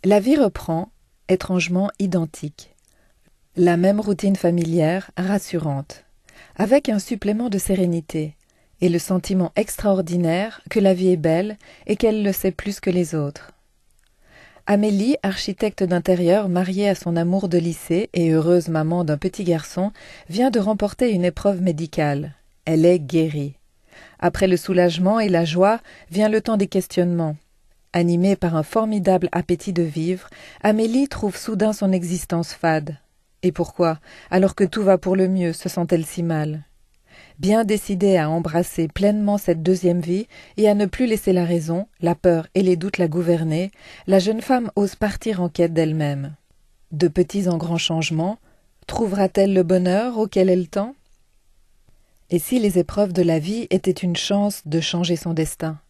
La vie reprend, étrangement identique. La même routine familière, rassurante, avec un supplément de sérénité, et le sentiment extraordinaire que la vie est belle et qu'elle le sait plus que les autres. Amélie, architecte d'intérieur mariée à son amour de lycée et heureuse maman d'un petit garçon, vient de remporter une épreuve médicale. Elle est guérie. Après le soulagement et la joie vient le temps des questionnements. Animée par un formidable appétit de vivre, Amélie trouve soudain son existence fade. Et pourquoi, alors que tout va pour le mieux, se sent-elle si mal? Bien décidée à embrasser pleinement cette deuxième vie et à ne plus laisser la raison, la peur et les doutes la gouverner, la jeune femme ose partir en quête d'elle-même. De petits en grands changements, trouvera-t-elle le bonheur auquel elle tend? Et si les épreuves de la vie étaient une chance de changer son destin?